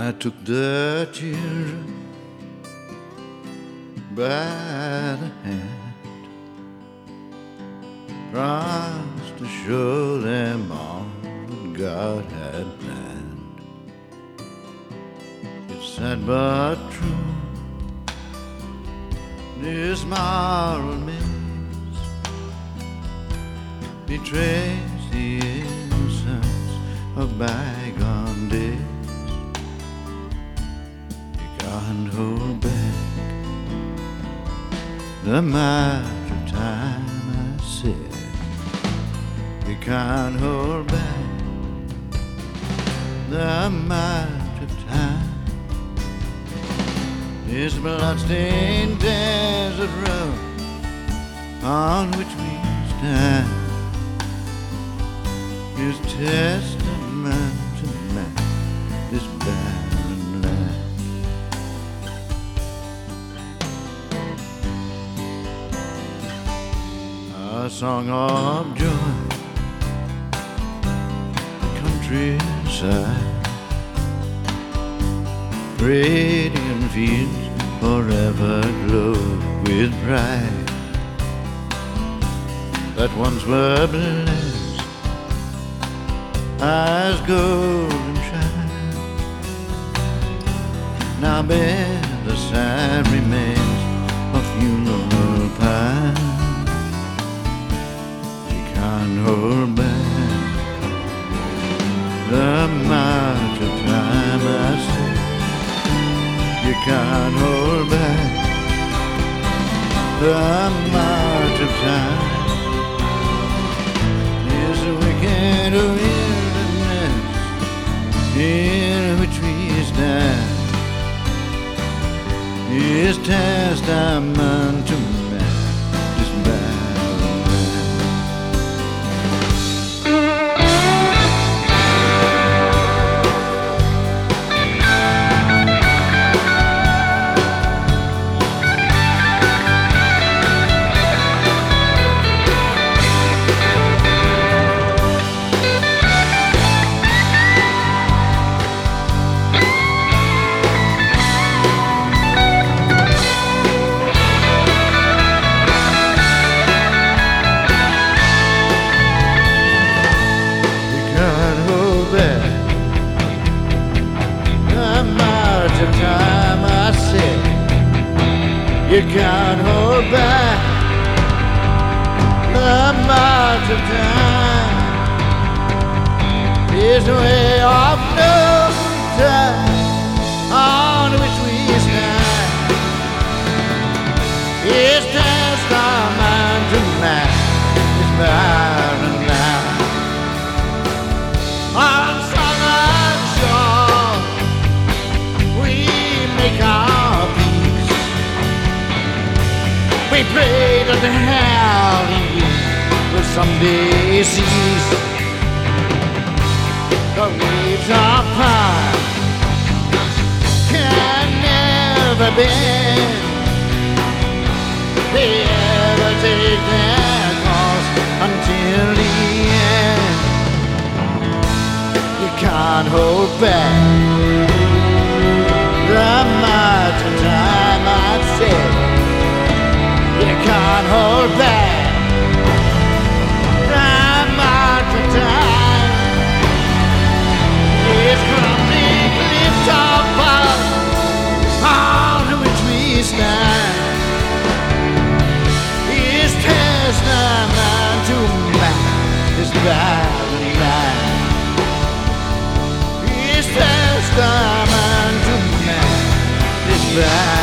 I took the children by the hand, promised to show them all that God had planned. It's sad but true, this moral maze betrays the innocence of bygone days. Can't hold back the march of time, I said. You can't hold back the march of time. This bloodstained desert road on which we stand is testament to man, this barren land. A song of joy, countryside, radiant fields forever glow with pride, that once were blessed as golden shine, now bear the sad remains of funeral pine. Can't hold back the march of time, I say. You can't hold back the march of time. This wicked wilderness in which we stand is testament to man, this barren land. Time, I said, you can't hold back the march of time. Is the way of no time on which we stand is testament to man, is barren land. On southern shore make our peace. We pray that the howling wind will someday cease. The waves of power can never bend. They ever take their course until the end. You can't hold back the march of time, I said. You can't hold back the march of time. It's crumbling cliff top on which we stand is testament to man, this barren land. Is testament to man, this barren